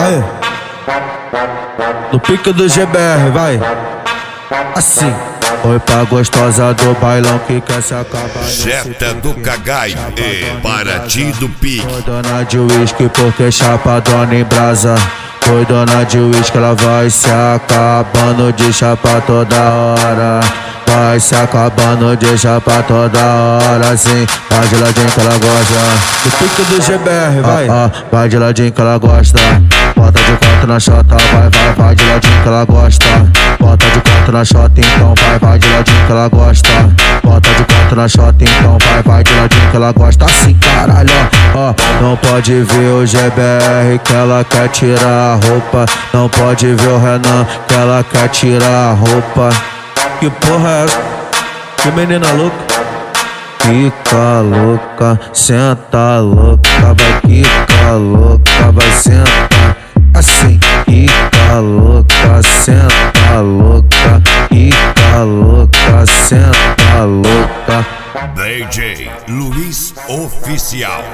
Aí, no pique do GBR, vai. Assim. Oi pra gostosa do bailão que quer se acabar. Jeta do Cagai e Paraty do Pique. Foi dona de uísque porque chapadona em brasa. Foi dona de uísque, ela vai se acabando de chapa toda hora. Vai se acabando de chapa toda hora, sim. Vai de ladinho que ela gosta. Do pique do GBR, vai. Vai de ladinho que ela gosta. Bota de quatro na chota, vai de ladinho que ela gosta. Bota de quatro na chota, então vai de ladinho que ela gosta. Bota de quatro na chota, então vai de ladinho que ela gosta. Assim, caralho, ó. Não pode ver o GBR que ela quer tirar a roupa. Não pode ver o Renan que ela quer tirar a roupa. Que porra é essa? Que menina louca? Fica louca, senta louca, vai ficar louca, vai sentar assim. Fica louca, senta louca, fica louca, senta louca. DJ Luiz Oficial.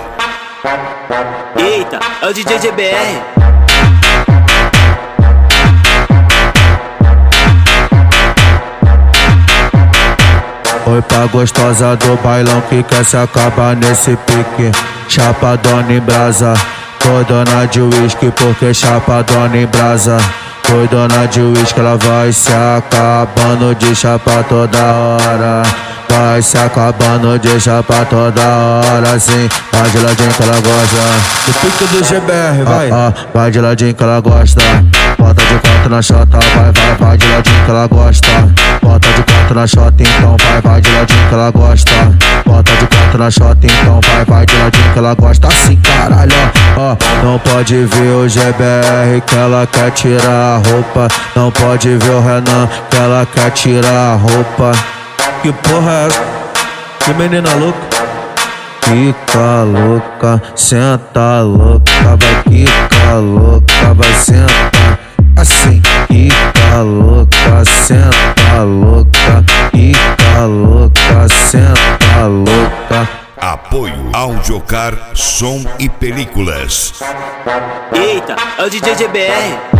Eita, é o DJ GBR. Oi pra gostosa do bailão que quer se acabar nesse pique. Chapadona em brasa. Foi dona de uísque porque chapadona em brasa. Foi dona de uísque, ela vai se acabando de chapa toda hora. Vai se acabando de chapa toda hora, sim. Vai de ladinho que ela gosta. Do pique do GBR, vai. Vai de ladinho que ela gosta. Bota de quatro na chota, vai de ladinho que ela gosta. Bota de quatro na chota, então vai de ladinho que ela gosta. Bota de quatro na chota, então vai de ladinho que ela gosta. Assim, caralho, ó. Não pode ver o GBR que ela quer tirar a roupa. Não pode ver o Renan que ela quer tirar a roupa. Que porra é essa? Que menina louca? Fica louca, senta louca, vai ficar louca, vai sentar assim. Fica louca, senta louca, fica louca, senta louca. Apoio Audiocar, som e películas. Eita, é o DJ GBR.